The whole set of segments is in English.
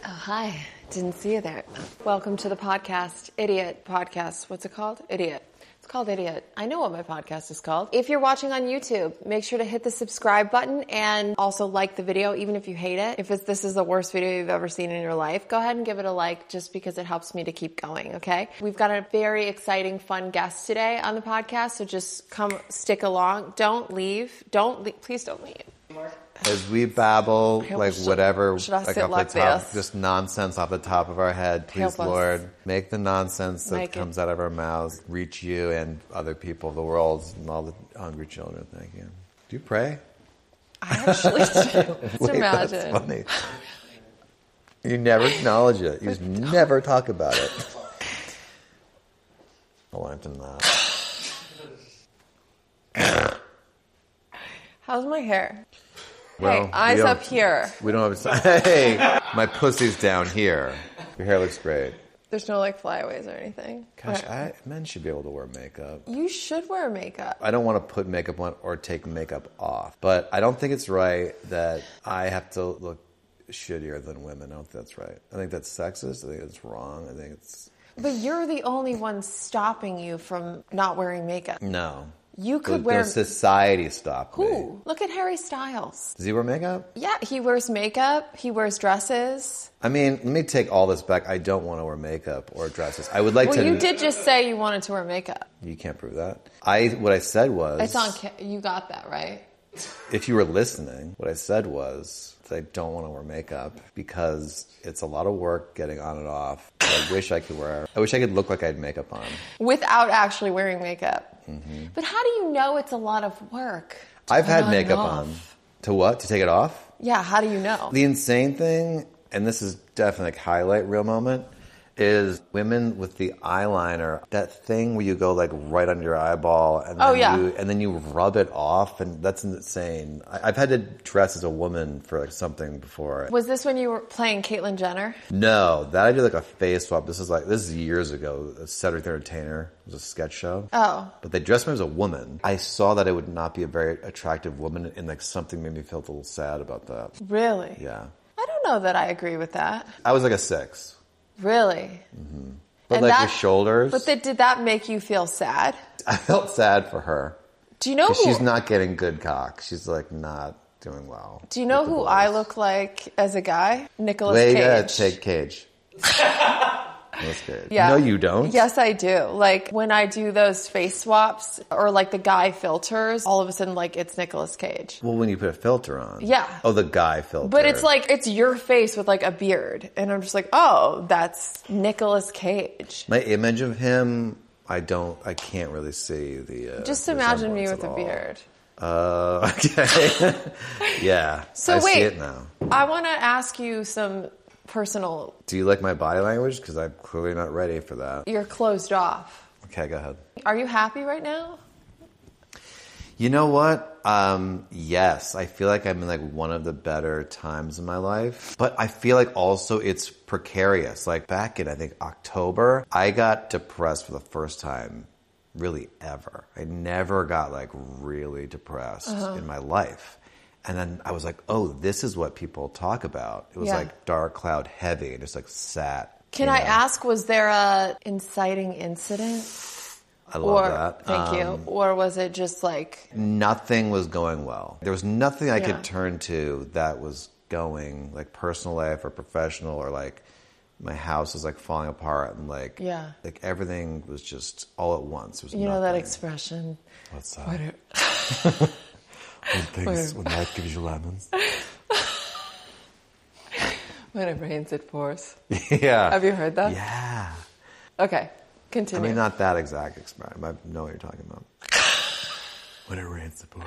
Hi, didn't see you there. Welcome to the podcast, Idiot Podcast. What's it called? Idiot. It's called Idiot. I know what my podcast is called. If you're watching on YouTube, make sure to hit the subscribe button and also like the video, even if you hate it. If this is the worst video you've ever seen in your life, go ahead and give it a like just because it helps me to keep going, okay? We've got a very exciting, fun guest today on the podcast, so just come stick along. Don't leave. Please don't leave. As we babble, like whatever, should I like sit off like the top, this? just nonsense off the top of our head. Please, Help us. Lord, make the nonsense that Make it. comes out of our mouths reach you and other people of the world and all the hungry children. Thank you. Do you pray? I actually do. Just Wait, imagine. that's funny. You never acknowledge it. You just never talk about it. I learned from that. How's my hair? Well, hey, eyes we don't- up here. We don't have. Hey, my pussy's down here. Your hair looks great. There's no like flyaways or anything. Gosh, Okay. men should be able to wear makeup. You should wear makeup. I don't want to put makeup on or take makeup off, but I don't think it's right that I have to look shittier than women. I don't think that's right. I think that's sexist. I think it's wrong. I think it's... But you're the only one stopping you from not wearing makeup. No. You could wear... The society stopped me. Who? Look at Harry Styles. Does he wear makeup? Yeah, he wears makeup. He wears dresses. I mean, let me take all this back. I don't want to wear makeup or dresses. I would like to... Well, you did just say you wanted to wear makeup. You can't prove that. What I said was... It's on... You got that, right? If you were listening, what I said was that I don't want to wear makeup because it's a lot of work getting on and off. I wish I could look like I had makeup on. Without actually wearing makeup. Mm-hmm. But how do you know it's a lot of work? to I've put had on makeup and on. off? To what? To take it off? Yeah, how do you know? The insane thing, and this is definitely like highlight reel moment, is women with the eyeliner, that thing where you go like right under your eyeball and then you rub it off, and that's insane. I've had to dress as a woman for like something before. Was this when you were playing Caitlyn Jenner? No, that I did like a face swap. This is years ago. Cedric the Entertainer. It was a sketch show. Oh. But they dressed me as a woman. I saw that it would not be a very attractive woman, and like something made me feel a little sad about that. Really? Yeah. I don't know that I agree with that. I was like a 6. Really? Mm-hmm. But And like that- your shoulders. But did that make you feel sad? I felt sad for her. Do you know 'Cause who? she's not getting good cock. She's like not doing well. Do you know with the who boys. I look like as a guy? Nicolas Wait, Cage. take Cage. Nicolas Cage. Yeah. No, you don't. Yes, I do. Like when I do those face swaps or like the guy filters, all of a sudden like it's Nicolas Cage. Well, when you put a filter on. Yeah. Oh, the guy filter. But it's like it's your face with like a beard, and I'm just like, oh, that's Nicolas Cage. My image of him, I can't really see the. Just imagine me resemblance with a at all. beard. Okay. Yeah. So I wait, see it now. I want to ask you some personal. Do you like my body language? Because I'm clearly not ready for that. You're closed off. Okay, go ahead. Are you happy right now? You know what? Yes, I feel like I'm in like one of the better times in my life, but I feel like also it's precarious. Like back in, I think October, I got depressed for the first time really ever. I never got like really depressed in my life. And then I was like, oh, this is what people talk about. It was Yeah. like dark cloud heavy and just like sat. Can you I know. ask, was there a inciting incident? I love Or that. thank you. Or was it just like Nothing was going well. There was nothing I Yeah. could turn to that was going, like personal life or professional, or like my house was like falling apart and like Yeah. like everything was just all at once. It was you know that nothing. expression? What's that? What When life gives you lemons. when it rains, it pours. Yeah. Have you heard that? Yeah. Okay, I continue. mean, not that exact expression. I know what you're talking about. When it rains, it pours.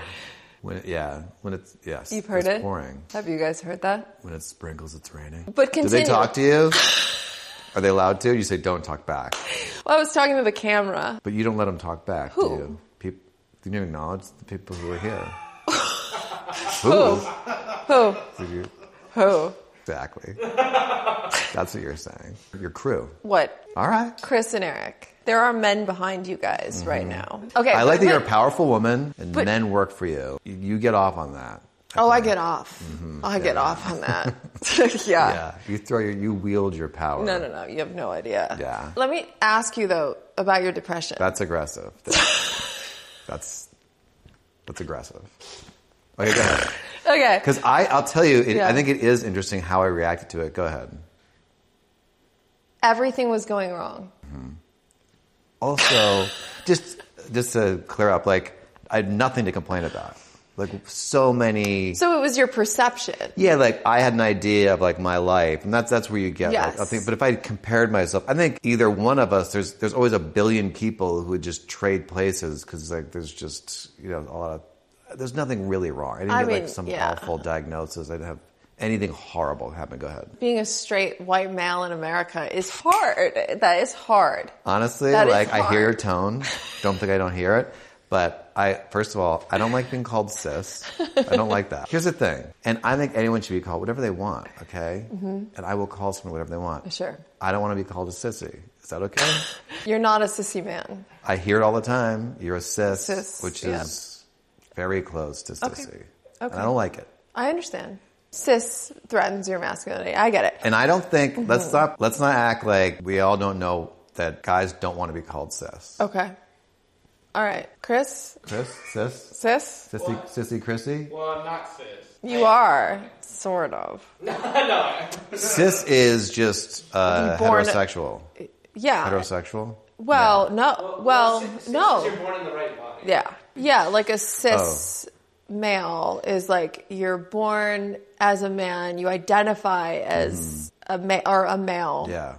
Yes. You've heard it's it? pouring. Have you guys heard that? When it sprinkles, it's raining. But Do continue. they talk to you? Are they allowed to? You say don't talk back. Well, I was talking to the camera. But you don't let them talk back, Who? do you? Do you acknowledge the people who are here? Who? Who? Did you? Who? Exactly. That's what you're saying. Your crew. What? All right. Chris and Eric. There are men behind you guys right now. Okay. I like that but- you're a powerful woman and but- men work for you. You get off on that. I get off. I get off on that. Yeah. Yeah. You wield your power. No. You have no idea. Yeah. Let me ask you, though, about your depression. That's aggressive. That's aggressive. Okay, go ahead. Okay. Because I'll tell you, I think it is interesting how I reacted to it. Go ahead. Everything was going wrong. Also, just to clear up, like, I had nothing to complain about. Like, so many... So it was your perception. Yeah, like, I had an idea of, like, my life, and that's where you get, Yes. like, I think, but if I compared myself, I think either one of us, there's always a billion people who would just trade places, because, like, there's just, a lot of... There's nothing really wrong. I didn't get, like, some awful diagnosis. I didn't have anything horrible happen. Go ahead. Being a straight white male in America is hard. That is hard. Honestly, that like, is hard. I hear your tone. Don't think I don't hear it. But first of all, I don't like being called cis. I don't like that. Here's the thing. And I think anyone should be called whatever they want, okay? Mm-hmm. And I will call someone whatever they want. Sure. I don't want to be called a sissy. Is that okay? You're not a sissy man. I hear it all the time. You're a cis, which yeah. is very close to sissy. Okay. And I don't like it. I understand. Cis threatens your masculinity. I get it. And I don't think, let's not act like we all don't know that guys don't want to be called cis. Okay. All right. Chris? Cis? Cis? Sissy Chrissy? Well, I'm not cis. You are, sort of. No. Cis is just heterosexual. Yeah. Heterosexual? Well, no. Well, cis no. You're born in the right body. Yeah. Yeah, like a cis male is like you're born as a man, you identify as a male. Yeah.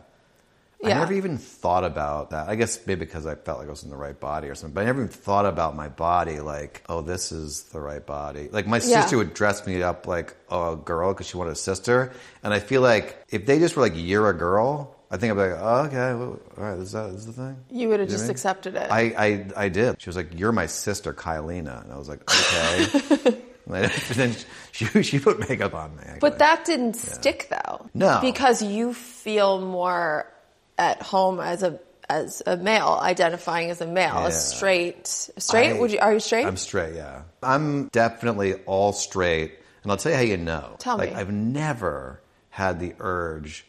I never even thought about that. I guess maybe because I felt like I was in the right body or something. But I never even thought about my body like, oh, this is the right body. Like my sister would dress me up like a girl because she wanted a sister. And I feel like if they just were like, you're a girl, I think I'd be like, oh, okay, well, all right, this is the thing. You would have just accepted it. I did. She was like, you're my sister, Kylina. And I was like, okay. And then she put makeup on me. Actually. But that didn't stick though. No. Because you feel more at home as a male, identifying as a male, Yeah. a straight. Are you straight? I'm straight, yeah. I'm definitely all straight, and I'll tell you how you know. Tell me. I've never had the urge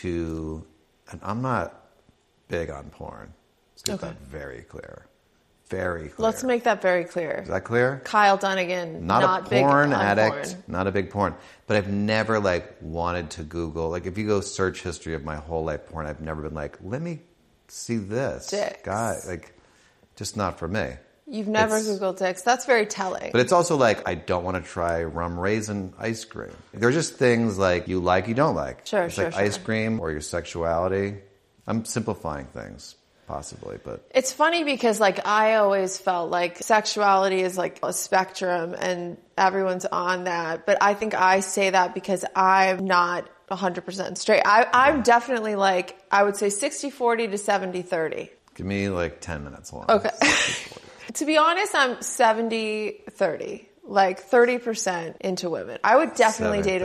to, and I'm not big on porn. Let's get that very clear. Very clear. Let's make that very clear. Is that clear? Kyle Dunnigan, Not a big porn on addict, porn. not a big porn. But I've never wanted to Google, if you go search history of my whole life porn, I've never been like, let me see this. Dicks. Guy, just not for me. You've never Googled dicks. That's very telling. But it's also I don't want to try rum raisin ice cream. They're just things you don't like. Sure, it's sure. ice cream or your sexuality. I'm simplifying things, possibly, but... It's funny because I always felt like sexuality is a spectrum and everyone's on that. But I think I say that because I'm not 100% straight. I'm definitely I would say 60-40 to 70-30. Give me 10 minutes. Hold on. Okay. To be honest, I'm 70-30. 30% into women. I would definitely date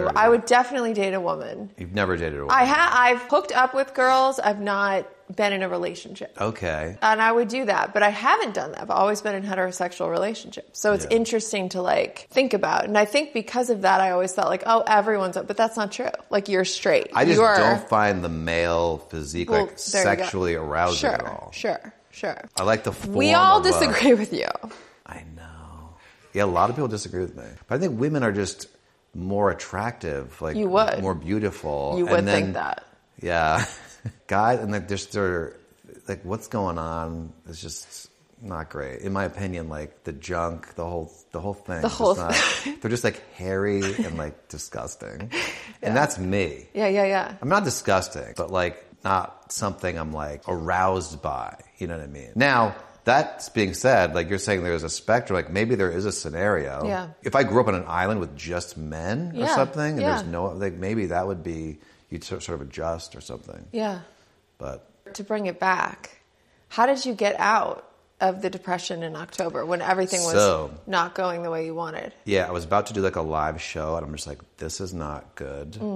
a woman. You've never dated a woman? I've hooked up with girls. I've not been in a relationship. Okay. And I would do that, but I haven't done that. I've always been in heterosexual relationships. So it's interesting to think about. And I think because of that, I always thought oh, everyone's up, but that's not true. You're straight. I just don't find the male physique sexually arousing at all. Sure. I like the form. We all disagree with you. I know. Yeah, a lot of people disagree with me. But I think women are just more attractive, you would. more beautiful. You would think that. Yeah. Guys, and they're what's going on is just not great. In my opinion, the junk, the whole thing. They're just hairy and disgusting. Yeah. And that's me. Yeah. I'm not disgusting, but not something I'm aroused by. You know what I mean? Now, that's being said, you're saying there's a spectrum, maybe there is a scenario. Yeah. If I grew up on an island with just men or something, and there's no, maybe that would be, you'd sort of adjust or something. Yeah. But to bring it back, how did you get out of the depression in October when everything was not going the way you wanted? Yeah, I was about to do a live show, and I'm just this is not good.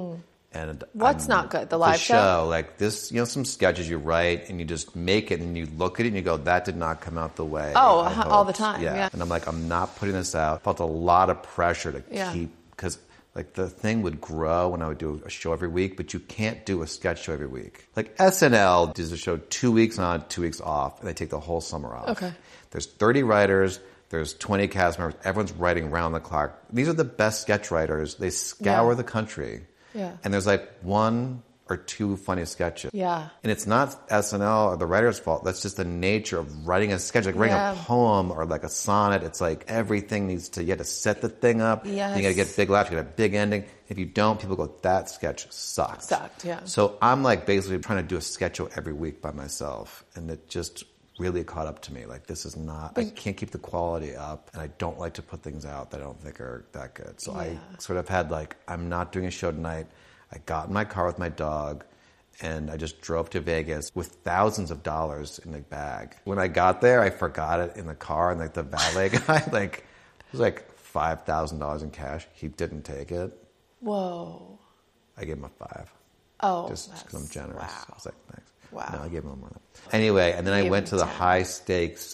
And What's not good? The live show? Like this, some sketches you write and you just make it and you look at it and you go, that did not come out the way. Oh, I all the hoped." time. Yeah. And I'm like, I'm not putting this out. Felt a lot of pressure to Yeah. keep, because like the thing would grow when I would do a show every week, but you can't do a sketch show every week. Like SNL does a show 2 weeks on, 2 weeks off, and they take the whole summer off. Okay. There's 30 writers. There's 20 cast members. Everyone's writing round the clock. These are the best sketch writers. They scour Yeah. the country. Yeah. And there's like 1 or 2 funny sketches. Yeah. And it's not SNL or the writer's fault. That's just the nature of writing a sketch. Like writing Yeah. a poem or like a sonnet. It's like everything needs to, you have to set the thing up. Yes. You got to get big laughs. You got a big ending. If you don't, people go, that sketch sucked. Sucked, yeah. So I'm like basically trying to do a sketch show every week by myself. And it just really caught up to me. Like this is not, I can't keep the quality up, and I don't like to put things out that I don't think are that good. So I sort of had like, I'm not doing a show tonight. I got in my car with my dog and I just drove to Vegas with thousands of dollars in the bag. When I got there, I forgot it in the car, and like the valet guy, like it was like $5,000 in cash. He didn't take it. Whoa. I gave him a 5. Oh, Just because I'm generous. Wow. I was like, thanks. Wow. No, I gave him more than that. Anyway, and then I gave went him to the 10. high stakes.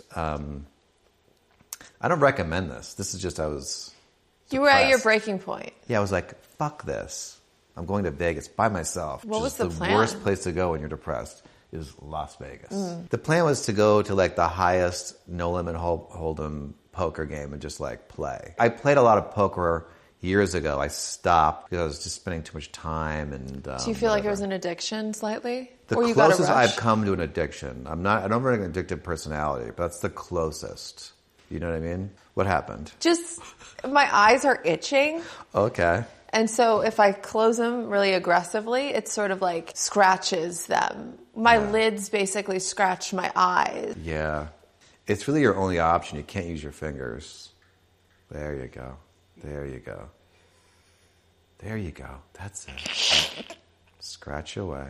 I don't recommend this. This is just, I was You were at your depressed. breaking point. Yeah, I was like, fuck this. I'm going to Vegas by myself. What which was is the plan? worst place to go when you're depressed is Las Vegas. The plan was to go to like the highest no limit hold'em poker game and just like play. I played a lot of poker years ago. I stopped because I was just spending too much time. And Do you feel like it whatever. was an addiction slightly? The or you got a closest rush? I've come to an addiction. I don't have an addictive personality, but that's the closest. You know what I mean? What happened? Just, my eyes are itching. Okay. And so if I close them really aggressively, it sort of like scratches them. My lids basically scratch my eyes. Yeah. It's really your only option. You can't use your fingers. There you go. There you go. There you go. That's it. Scratch away.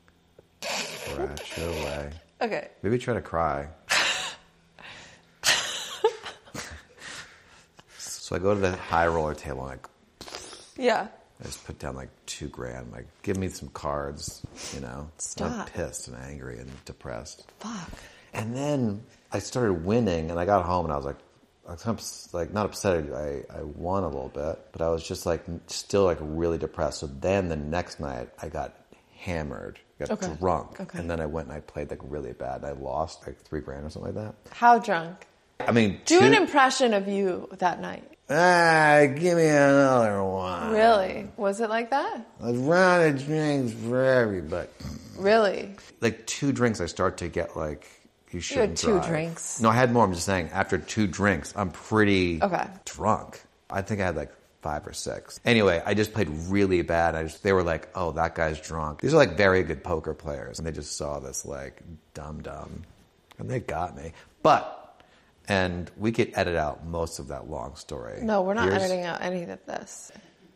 Scratch away. Okay. Maybe try to cry. So I go to the high roller table and like, Yeah. I just put down like $2,000. I'm like, give me some cards, And I'm Stop. pissed and angry and depressed. Fuck. And then I started winning, and I got home and I was kind of like not upset. I won a little bit, but I was just like still like really depressed. So then the next night I got hammered, got Okay. drunk, Okay. and then I went and I played like really bad. And I lost like $3,000 or something like that. How drunk? I mean, Do an impression of you that night. give me another one. Really? Was it like that? A round of drinks for everybody. Really? Like 2 drinks, I start to get like, you had shouldn't 2 drive. drinks. No, I had more. I'm just saying, after 2 drinks, I'm pretty Okay. drunk. I think I had like 5 or 6. Anyway, I just played really bad. They were like, oh, that guy's drunk. These are like very good poker players. And they just saw this like dumb. And they got me. And we could edit out most of that long story. No, we're not Here's- editing out any of this.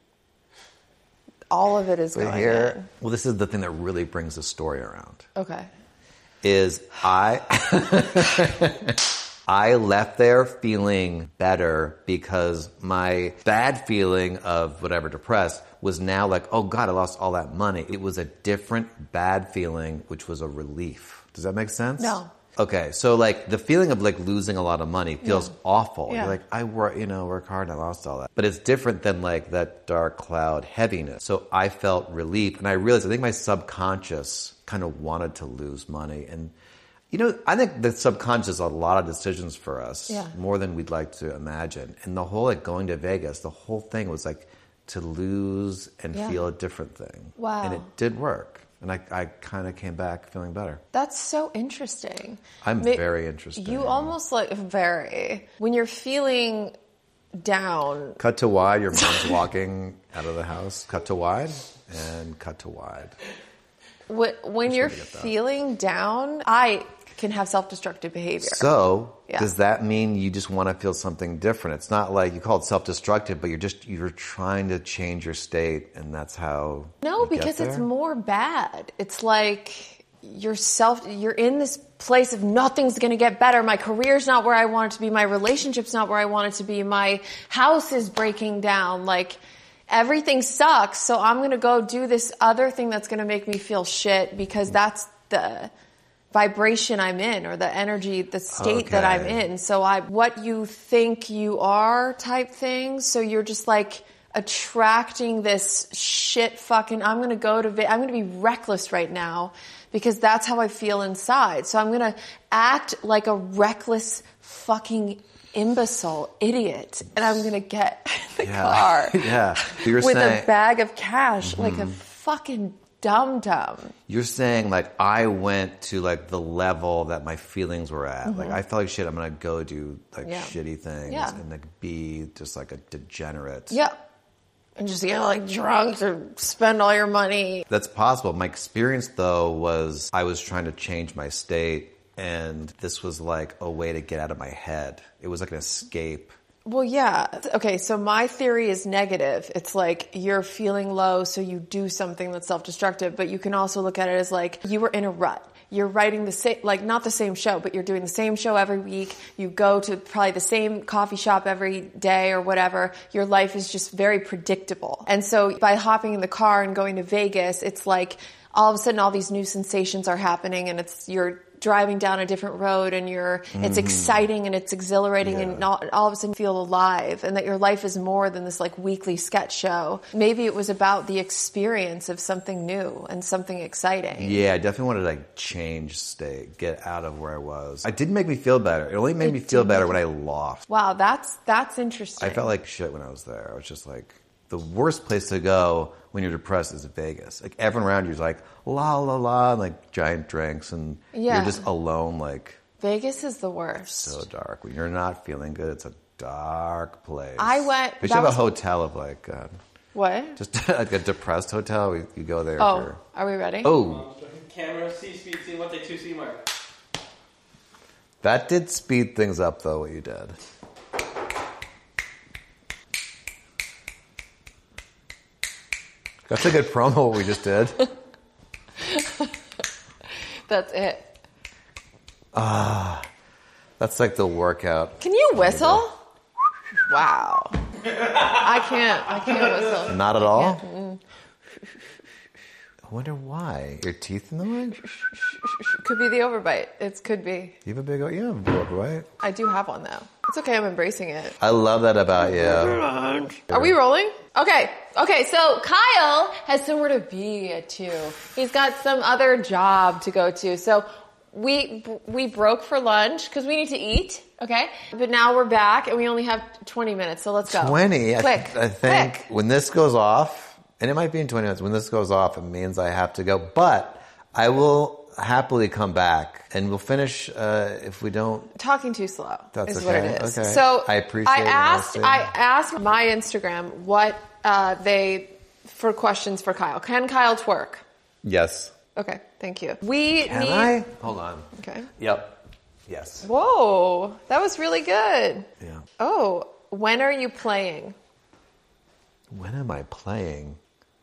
All of it is But going here, in. well, this is the thing that really brings the story around. Okay. Is I left there feeling better because my bad feeling of whatever depressed was now like, oh God, I lost all that money. It was a different bad feeling, which was a relief. Does that make sense? No. Okay, so like the feeling of like losing a lot of money feels awful. Yeah. You're like, I work hard and I lost all that. But it's different than like that dark cloud heaviness. So I felt relief, and I realized I think my subconscious kind of wanted to lose money. And I think the subconscious is a lot of decisions for us, more than we'd like to imagine. And the whole like going to Vegas, the whole thing was like to lose and feel a different thing. Wow. And it did work. And I kind of came back feeling better. That's so interesting. I'm very interested. You almost like when you're feeling down. Cut to wide, your mom's walking out of the house. Cut to wide, and cut to wide. When you're feeling down, I can have self-destructive behavior. So, does that mean you just want to feel something different? It's not like you call it self-destructive, but you're trying to change your state, and that's how. No, you get because it's there? more bad. It's like you're in this place of nothing's going to get better. My career's not where I want it to be. My relationship's not where I want it to be. My house is breaking down. Like, everything sucks, so I'm going to go do this other thing that's going to make me feel shit because that's the vibration I'm in or the energy, the state that I'm in. So what you think you are type thing. So you're just like attracting this shit fucking, I'm going to be reckless right now because that's how I feel inside. So I'm going to act like a reckless fucking imbecile idiot, and I'm going to get in the car with a bag of cash like a fucking dum-dum. You're saying like I went to like the level that my feelings were at. Like I felt like shit, I'm going to go do like shitty things and like be just like a degenerate. Yeah. And just get like drunk or spend all your money. That's possible. My experience though was I was trying to change my state, and this was like a way to get out of my head. It was like an escape. Well, yeah. Okay, so my theory is negative. It's like you're feeling low, so you do something that's self-destructive, but you can also look at it as like you were in a rut. You're writing the same, like not the same show, but you're doing the same show every week. You go to probably the same coffee shop every day or whatever. Your life is just very predictable. And so by hopping in the car and going to Vegas, it's like all of a sudden all these new sensations are happening, and you're driving down a different road, and it's exciting and it's exhilarating, and all of a sudden feel alive, and that your life is more than this like weekly sketch show. Maybe it was about the experience of something new and something exciting. Yeah, I definitely wanted to like change state, get out of where I was. It didn't make me feel better. It only made me feel better when I lost. Wow, that's interesting. I felt like shit when I was there. I was just like, the worst place to go when you're depressed is Vegas. Like everyone around you is like la la la, and like giant drinks, and you're just alone. Like Vegas is the worst. So dark. When you're not feeling good, it's a dark place. I went. We should have a hotel of like what? Just like a depressed hotel. You go there. Oh, are we ready? Oh, camera, C speed, C 1 take 2, C mark. That did speed things up though. What you did. That's a good promo what we just did. That's it. That's like the workout. Can you whistle? Wow. I can't whistle. Not at all? I wonder why. Your teeth in the way? Could be the overbite. It could be. You have a big overbite? I do have one though. It's okay, I'm embracing it. I love that about you. Are we rolling? Okay, so Kyle has somewhere to be at 2. He's got some other job to go to. So we broke for lunch because we need to eat, okay? But now we're back and we only have 20 minutes, so let's go. 20? Quick. I think when this goes off, and it might be in 20 minutes, when this goes off, it means I have to go. But I will happily come back, and we'll finish if we don't. Talking too slow. That's is okay. what it is. Okay. So I appreciate I asked my Instagram what for questions for Kyle. Can Kyle twerk? Yes. Okay, thank you. Can I? Hold on. Okay. Yep. Yes. Whoa, that was really good. Yeah. Oh, when are you playing? When am I playing?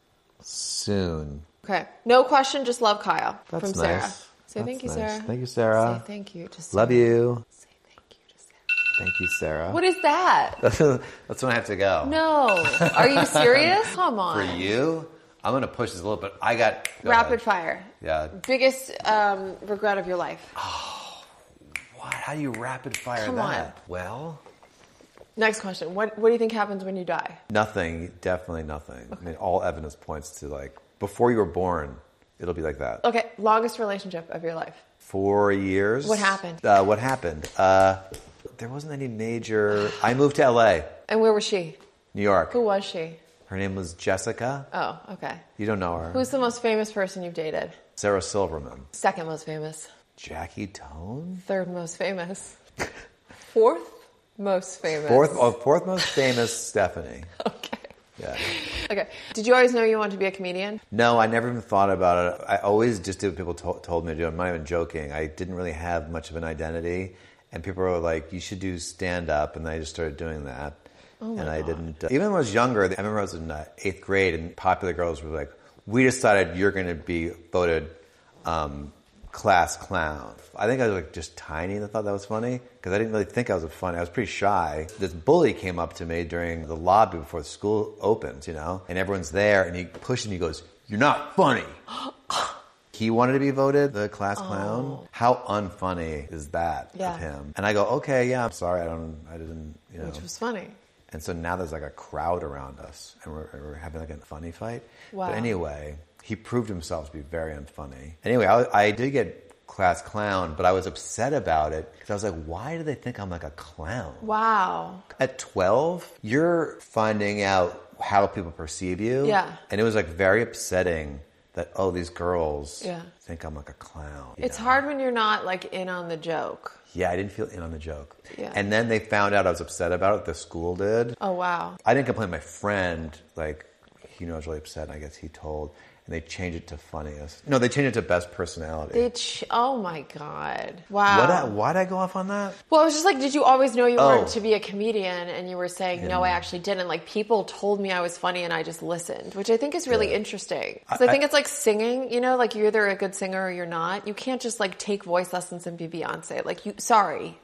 Soon. Okay. No question, just love Kyle. That's from Sarah. nice. Say thank you, nice. Sarah. Thank you, Sarah. Say thank you to Sarah. Love you. Say thank you to Sarah. Thank you, Sarah. What is that? That's when I have to go. No. Are you serious? Come on. For you, I'm going to push this a little bit. I got... Rapid fire. Yeah. Biggest regret of your life. Oh, what? How do you rapid fire Come that? on. Well... Next question. What do you think happens when you die? Nothing. Definitely nothing. Okay. I mean, all evidence points to like, before you were born, it'll be like that. Okay. Longest relationship of your life. 4 years. What happened? What happened? There wasn't any major... I moved to LA. And where was she? New York. Who was she? Her name was Jessica. Oh, okay. You don't know her. Who's the most famous person you've dated? Sarah Silverman. Second most famous. Jackie Tone? Third most famous. Fourth most famous. Fourth most famous, Stephanie. Okay. Yeah. Okay. Did you always know you wanted to be a comedian? No, I never even thought about it. I always just did what people told me to do. I'm not even joking. I didn't really have much of an identity. And people were like, you should do stand-up. And I just started doing that. Oh my and I God. didn't. Even when I was younger, I remember I was in 8th grade and popular girls were like, we decided you're going to be voted class clown. I think I was like just tiny and I thought that was funny because I didn't really think I was funny. I was pretty shy. This bully came up to me during the lobby before the school opens, you know, and everyone's there and he pushes me and he goes, "You're not funny." He wanted to be voted the class clown. How unfunny is that of him? And I go, okay, yeah, I'm sorry. I didn't, you know. Which was funny. And so now there's like a crowd around us and we're having like a funny fight. Wow. But anyway, he proved himself to be very unfunny. Anyway, I did get class clown, but I was upset about it because I was like, why do they think I'm like a clown? Wow. At 12, you're finding out how people perceive you. Yeah. And it was like very upsetting that, oh, these girls think I'm like a clown. It's hard when you're not like in on the joke. Yeah, I didn't feel in on the joke. Yeah. And then they found out I was upset about it. The school did. Oh, wow. I didn't complain. My friend, like, he knew I was really upset, and I guess he told. And they changed it to funniest. No, they changed it to best personality. Oh my God. Wow. Why'd I go off on that? Well, I was just like, did you always know you wanted to be a comedian? And you were saying, no, I actually didn't. Like, people told me I was funny and I just listened, which I think is really interesting. Because I think it's like singing, you know, like you're either a good singer or you're not. You can't just like take voice lessons and be Beyonce. Like, sorry.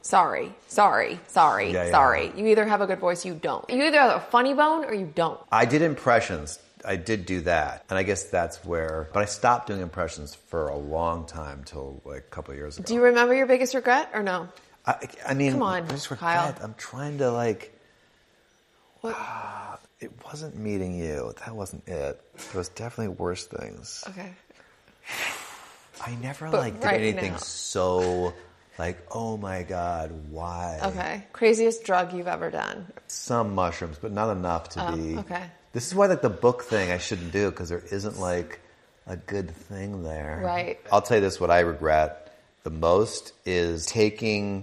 You either have a good voice, you don't. You either have a funny bone or you don't. I did impressions. I did do that. And I guess that's where... But I stopped doing impressions for a long time, till like a couple of years ago. Do you remember your biggest regret or no? I mean... Come on, Kyle. I'm trying to like... What? It wasn't meeting you. That wasn't it. It was definitely worse things. Okay. I never But did right anything now. so like, oh my God, why? Okay. Craziest drug you've ever done? Some mushrooms, but not enough to be... Okay. This is why like the book thing I shouldn't do, because there isn't like a good thing there. Right. I'll tell you this, what I regret the most is making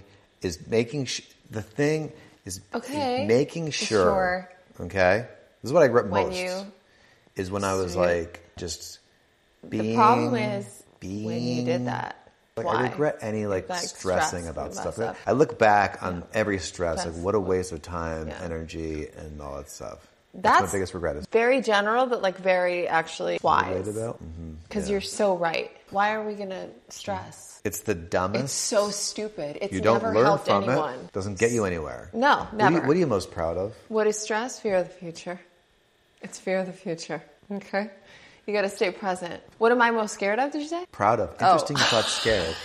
sure. Okay? This is what I regret most. Is when I was like just being... The problem is when you did that. Like, why? I regret any like stressing stress about stuff. up. I look back on every stress, That's like what a waste of time, Yeah. energy, and all that stuff. That's my biggest regret. Is very general, but like very actually wise. Because you're so right. Why are we going to stress? It's the dumbest. It's so stupid. It's you don't never learn helped from anyone. it. Doesn't get you anywhere. No, never. What are you most proud of? What is stress? Fear of the future. It's fear of the future. Okay? You got to stay present. What am I most scared of, did you say? Proud of. Interesting, you thought scared.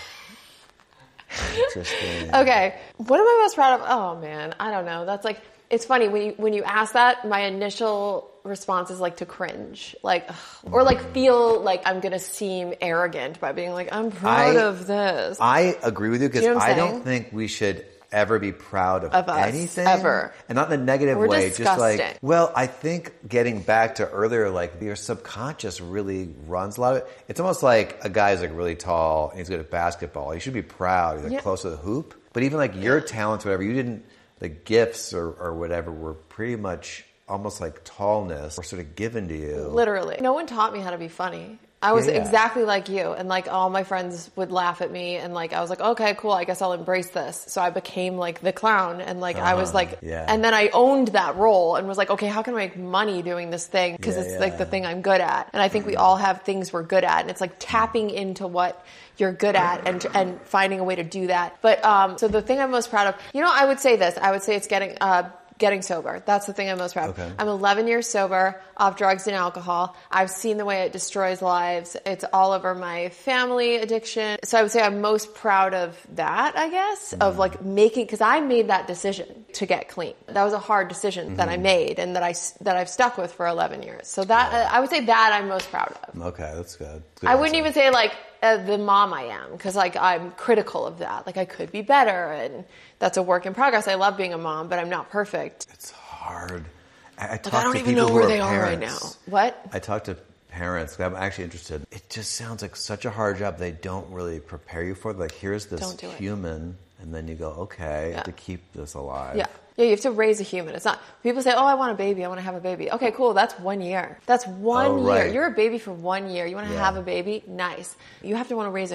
Interesting. Okay. What am I most proud of? Oh, man. I don't know. That's like... It's funny, when you ask that, my initial response is like to cringe. Like, ugh, or like feel like I'm going to seem arrogant by being like, I'm proud of this. I agree with you, because You know what I'm I saying? don't think we should ever be proud of us, anything. ever. And not in a negative We're way. disgusting. Just like, well, I think getting back to earlier, like your subconscious really runs a lot of it. It's almost like a guy's like really tall and he's good at basketball. You should be proud. He's like close to the hoop. But even like your talents, whatever, you didn't... The gifts or whatever were pretty much almost like tallness were sort of given to you. Literally. No one taught me how to be funny. I was exactly like you. And like all my friends would laugh at me. And like I was like, okay, cool. I guess I'll embrace this. So I became like the clown. And like I was like, and then I owned that role and was like, okay, how can I make money doing this thing? Because it's like the thing I'm good at. And I think we all have things we're good at. And it's like tapping into what you're good at and finding a way to do that. But so the thing I'm most proud of, you know, I would say this. I would say it's getting sober. That's the thing I'm most proud of. Okay. I'm 11 years sober, off drugs and alcohol. I've seen the way it destroys lives. It's all over my family addiction. So I would say I'm most proud of that, I guess, of like making, because I made that decision to get clean. That was a hard decision that I made and that I've stuck with for 11 years. So that I would say that I'm most proud of. Okay, that's good. I wouldn't even say like the mom I am, because like I'm critical of that. Like I could be better, and that's a work in progress. I love being a mom, but I'm not perfect. It's hard. I talk I don't to even people know who where are they are right parents. now. What? I talk to parents. I'm actually interested. It just sounds like such a hard job. They don't really prepare you for it. Like, here's this Don't do it. human, and then you go, okay, I have to keep this alive. Yeah. Yeah, you have to raise a human. It's not, people say, oh, I want a baby. I want to have a baby. Okay, cool. That's 1 year. That's 1 year. right. You're a baby for 1 year. You want to have a baby? Nice. You have to want to raise a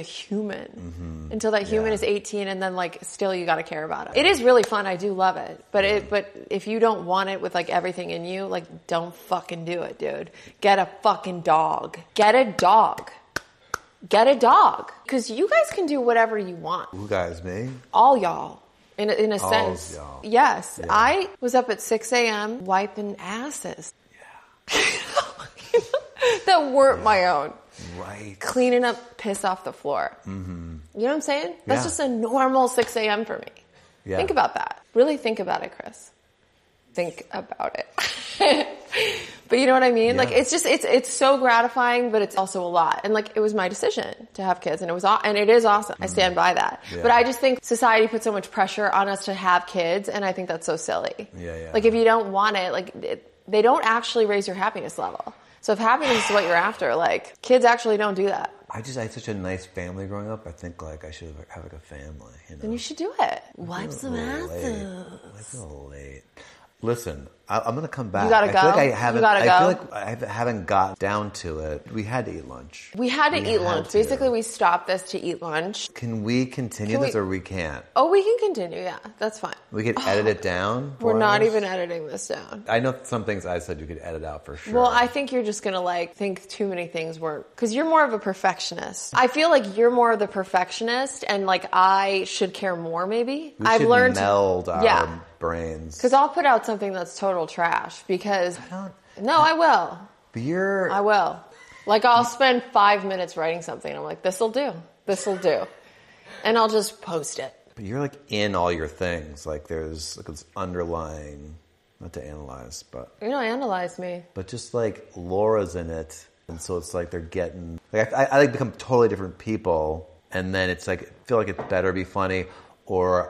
human until that human is 18, and then like still you got to care about it. It is really fun. I do love it. But if you don't want it with like everything in you, like don't fucking do it, dude. Get a fucking dog. Get a dog. Get a dog. Because you guys can do whatever you want. Who guys, me? All y'all. In a sense. Y'all. Yes. Yeah. I was up at 6 a.m. wiping asses. Yeah. That weren't my own. Right. Cleaning up piss off the floor. Mm-hmm. You know what I'm saying? That's Yeah. just a normal 6 a.m. for me. Yeah. Think about that. Really think about it, Chris. Think about it. But you know what I mean? Yeah. Like, it's just, it's so gratifying, but it's also a lot. And like, it was my decision to have kids, and it is awesome. I stand by that. Yeah. But I just think society puts so much pressure on us to have kids, and I think that's so silly. Yeah. Like, if you don't want it, like, they don't actually raise your happiness level. So if happiness is what you're after, like, kids actually don't do that. I had such a nice family growing up. I think like I should have like a family. You know? Then you should do it. Wipe some asses. I feel a little late. Listen, I'm going to come back. You gotta I feel go? like I You haven't. gotta I feel go? like I haven't got down to it. We had to eat lunch. We had to eat had lunch. to. Basically, we stopped this to eat lunch. Can we continue Can this we- or we can't? Oh, we can continue. Yeah, that's fine. We could edit it down. We're for not us? even editing this down. I know some things I said you could edit out for sure. Well, I think you're just gonna like think too many things weren't, because you're more of a perfectionist. I feel like you're more of the perfectionist, and like I should care more. Maybe we I've should learned meld to, our yeah, brains. because I'll put out something that's total trash. Because no, I will. But you're. I will. Like, I'll spend 5 minutes writing something. I'm like, this'll do. This'll do. And I'll just post it. But you're like in all your things. Like there's like this underlying, not to analyze, but You don't analyze me. just like Laura's in it, and so it's like they're getting. Like I like become totally different people, and then it's like I feel like it better be funny, or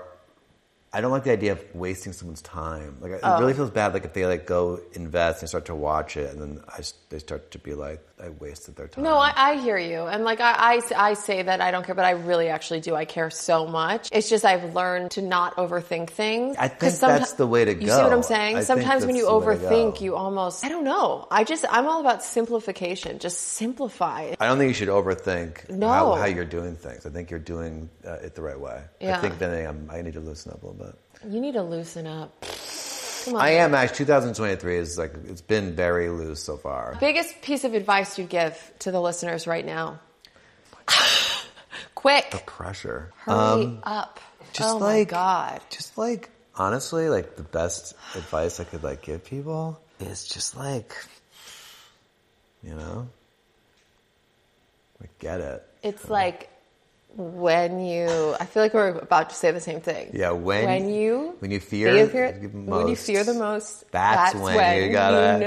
I don't like the idea of wasting someone's time. Like it really feels bad. Like if they like go invest and start to watch it, and then they start to be like, I wasted their time. No, I hear you. And like, I say that I don't care, but I really actually do. I care so much. It's just I've learned to not overthink things. I think that's the way to go. You see what I'm saying? I think Sometimes when that's you the way to overthink, go. you almost, I don't know. I'm all about simplification. Just simplify. I don't think you should overthink No. how you're doing things. I think you're doing it the right way. Yeah. I think then I need to loosen up a little bit. You need to loosen up. Come on. I am actually. 2023 is like it's been very loose so far. Biggest piece of advice you give to the listeners right now? Quick. The pressure. Hurry up. just oh like- my God. Just like honestly, like the best advice I could like give people is just like, like get it. It's like when you, I feel like we're about to say the same thing. Yeah, when you fear the most, when you fear the most, that's when you gotta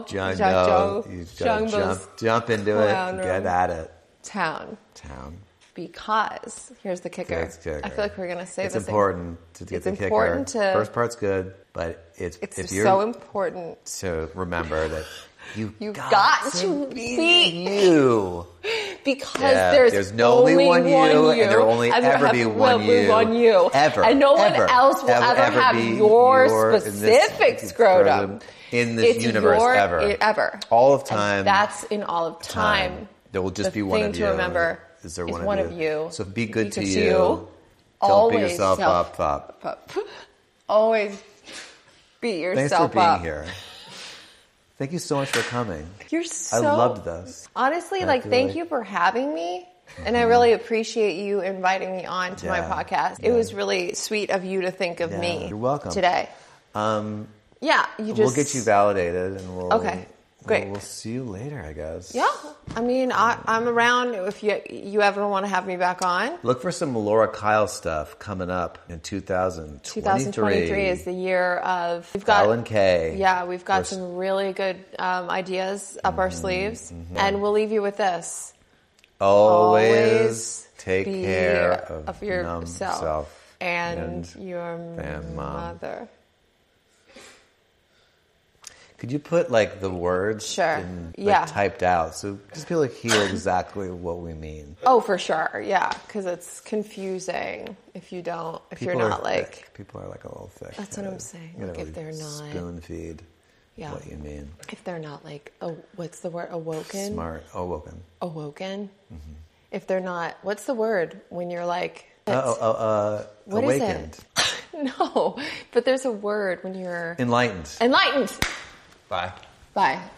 jump into it, get at it. Town. Because here's the kicker. That's kicker. I feel like we're gonna say it's the same. important to get It's the kicker. important to- First part's good, but it's if you're so important. to remember that you've got to be you. Because Yeah, there's only one you, you, and there will only and there ever be one you. One you. Ever. And no one ever, else will ever have be your in this specific scrotum. in this It's universe your- ever. Ever. All of And time. that's in all of time. There will just The be one thing of to you. remember Is there is one, one of of you? you. So be good to Because you. you Don't always beat yourself up. Always beat Thanks yourself for being up. here. Thank you so much for coming. You're so. I loved this. Honestly, I like, feel thank like- you for having me. And I really appreciate you inviting me on to my Yeah. podcast. Yeah. It was really sweet of you to think of Yeah, me. you're welcome. Today. Yeah, you just. We'll get you validated, and we'll. Okay, great. We'll see you later, I guess. Yeah, I mean, I'm around if you ever want to have me back on. Look for some Laura Kyle stuff coming up in 2023. 2023 is the year of. We've got Alan K. Yeah, we've got We're- some really good ideas up our sleeves, and we'll leave you with this. Always take be care of yourself yourself and your mom. mother. Could you put like the words Sure. in, like, Yeah. typed out so just people like hear exactly what we mean? Oh, for sure. Yeah, because it's confusing if you don't, if People you're are not like. thick. People are like a little thick. That's what I'm saying. You gotta Like, if really they're not- spoon feed Yeah. what you mean. If they're not like, what's the word? Awoken? Smart. Awoken. Awoken? If they're not, what's the word when you're like, what is awakened. it? No, but there's a word when you're Enlightened. enlightened. Bye. Bye.